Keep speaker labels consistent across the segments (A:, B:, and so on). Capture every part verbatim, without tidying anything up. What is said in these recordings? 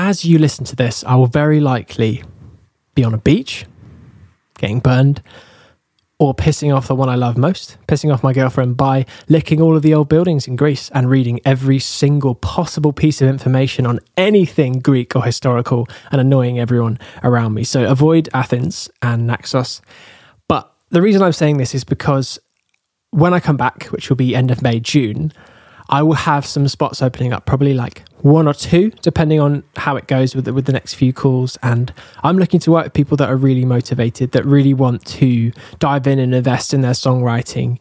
A: as you listen to this, I will very likely be on a beach, getting burned, or pissing off the one I love most, pissing off my girlfriend by licking all of the old buildings in Greece and reading every single possible piece of information on anything Greek or historical and annoying everyone around me. So avoid Athens and Naxos. But the reason I'm saying this is because when I come back, which will be end of May, June, I will have some spots opening up, probably like one or two, depending on how it goes with the, with the next few calls. And I'm looking to work with people that are really motivated, that really want to dive in and invest in their songwriting.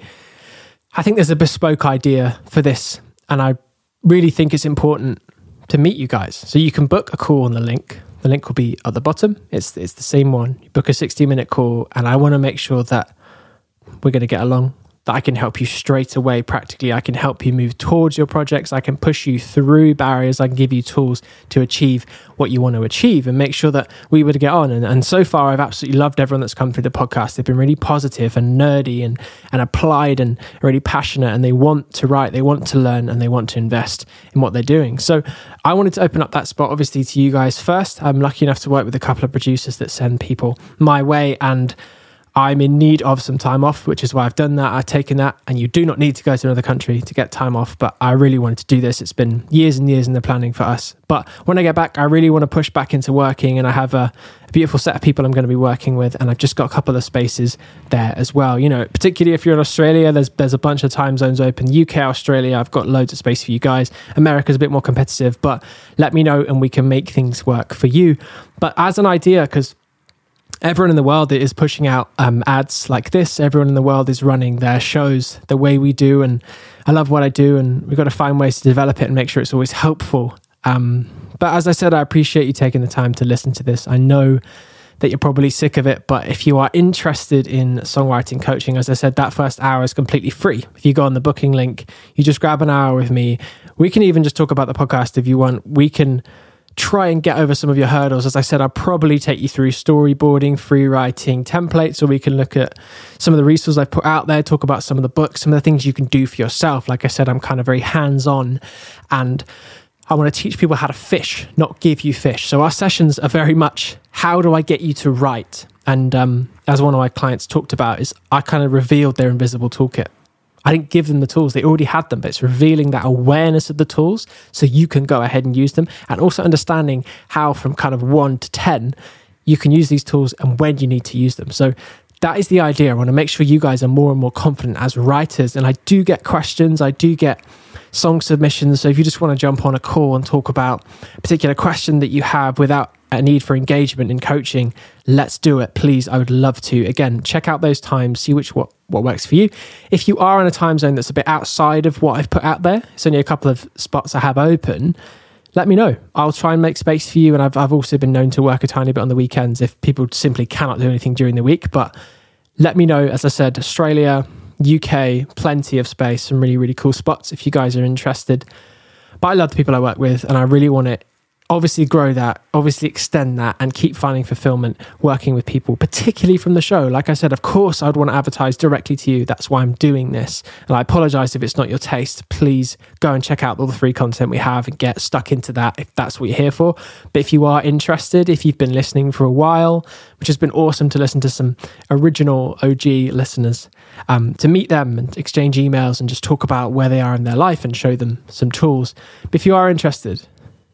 A: I think there's a bespoke idea for this, and I really think it's important to meet you guys. So you can book a call on the link. The link will be at the bottom. It's it's the same one. You book a sixty minute call, and I want to make sure that we're going to get along, that I can help you straight away practically. I can help you move towards your projects. I can push you through barriers. I can give you tools to achieve what you want to achieve and make sure that we would get on. And, and so far, I've absolutely loved everyone that's come through the podcast. They've been really positive and nerdy and, and applied and really passionate, and they want to write, they want to learn, and they want to invest in what they're doing. So I wanted to open up that spot, obviously, to you guys first. I'm lucky enough to work with a couple of producers that send people my way, and I'm in need of some time off, which is why I've done that. I've taken that, and you do not need to go to another country to get time off, but I really wanted to do this. It's been years and years in the planning for us. But when I get back, I really want to push back into working, and I have a, a beautiful set of people I'm going to be working with, and I've just got a couple of spaces there as well. You know, particularly if you're in Australia, there's there's a bunch of time zones open. U K, Australia, I've got loads of space for you guys. America's a bit more competitive, but let me know and we can make things work for you. But as an idea, because everyone in the world is pushing out um, ads like this. Everyone in the world is running their shows the way we do. And I love what I do. And we've got to find ways to develop it and make sure it's always helpful. Um, but as I said, I appreciate you taking the time to listen to this. I know that you're probably sick of it. But if you are interested in songwriting coaching, as I said, that first hour is completely free. If you go on the booking link, you just grab an hour with me. We can even just talk about the podcast if you want. We can try and get over some of your hurdles. As I said, I'll probably take you through storyboarding, free writing templates, or we can look at some of the resources I've put out there, talk about some of the books, some of the things you can do for yourself. Like I said, I'm kind of very hands-on, and I want to teach people how to fish, not give you fish. So our sessions are very much, how do I get you to write? And um, as one of my clients talked about, is I kind of revealed their invisible toolkit. I didn't give them the tools. They already had them, but it's revealing that awareness of the tools so you can go ahead and use them, and also understanding how from kind of one to ten, you can use these tools and when you need to use them. So that is the idea. I want to make sure you guys are more and more confident as writers. And I do get questions. I do get song submissions. So if you just want to jump on a call and talk about a particular question that you have without a need for engagement in coaching, let's do it, please. I would love to. Again, check out those times, see which what, what works for you. If you are in a time zone that's a bit outside of what I've put out there, it's only a couple of spots I have open, let me know. I'll try and make space for you. And I've, I've also been known to work a tiny bit on the weekends if people simply cannot do anything during the week. But let me know. As I said, Australia, U K, plenty of space, some really, really cool spots if you guys are interested. But I love the people I work with, and I really want to obviously grow that, obviously extend that, and keep finding fulfillment working with people, particularly from the show. Like I said, of course, I'd want to advertise directly to you. That's why I'm doing this. And I apologize if it's not your taste. Please go and check out all the free content we have and get stuck into that if that's what you're here for. But if you are interested, if you've been listening for a while, which has been awesome to listen to some original O G listeners, um, to meet them and exchange emails and just talk about where they are in their life and show them some tools. But if you are interested,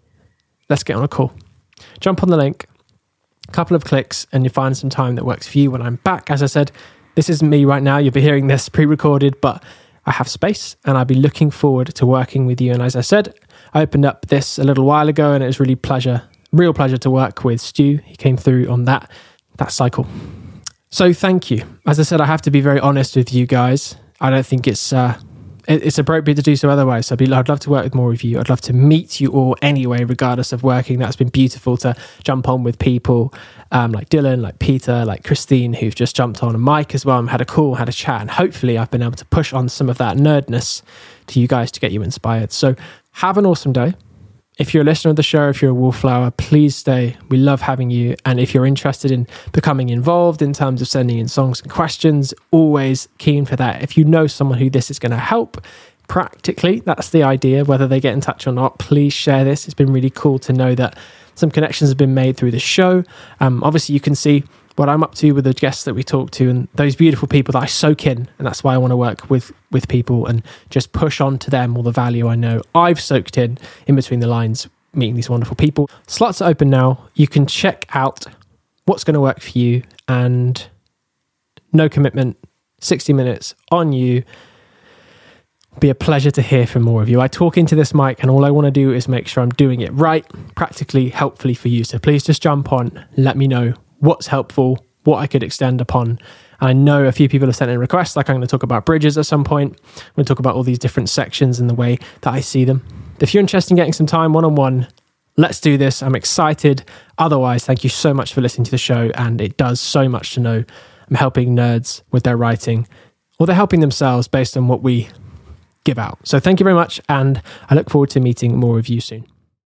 A: let's get on a call. Jump on the link, a couple of clicks, and you find some time that works for you when I'm back. As I said, this isn't me right now. You'll be hearing this pre-recorded, but I have space and I'll be looking forward to working with you. And as I said, I opened up this a little while ago, and it was really pleasure, real pleasure to work with Stu. He came through on that, that cycle. So thank you. As I said, I have to be very honest with you guys. I don't think it's... Uh, It's appropriate to do so otherwise. So I'd, be, I'd love to work with more of you. I'd love to meet you all anyway, regardless of working. That's been beautiful to jump on with people um, like Dylan, like Peter, like Christine, who've just jumped on, and Mike as well, and had a call, had a chat. And hopefully I've been able to push on some of that nerdness to you guys to get you inspired. So have an awesome day. If you're a listener of the show, if you're a wallflower, please stay. We love having you. And if you're interested in becoming involved in terms of sending in songs and questions, always keen for that. If you know someone who this is going to help, practically, that's the idea. Whether they get in touch or not, please share this. It's been really cool to know that some connections have been made through the show. Um, obviously, you can see what I'm up to with the guests that we talk to and those beautiful people that I soak in. And that's why I want to work with, with people and just push on to them all the value I know I've soaked in in between the lines, meeting these wonderful people. Slots are open now. You can check out what's going to work for you, and no commitment, sixty minutes on you. Be a pleasure to hear from more of you. I talk into this mic and all I want to do is make sure I'm doing it right, practically, helpfully for you. So please just jump on, let me know what's helpful, what I could extend upon. I know a few people have sent in requests, like I'm going to talk about bridges at some point. I'm going to talk about all these different sections and the way that I see them. If you're interested in getting some time one-on-one, let's do this. I'm excited. Otherwise, thank you so much for listening to the show, and it does so much to know I'm helping nerds with their writing, or they're helping themselves based on what we give out. So thank you very much, and I look forward to meeting more of you soon.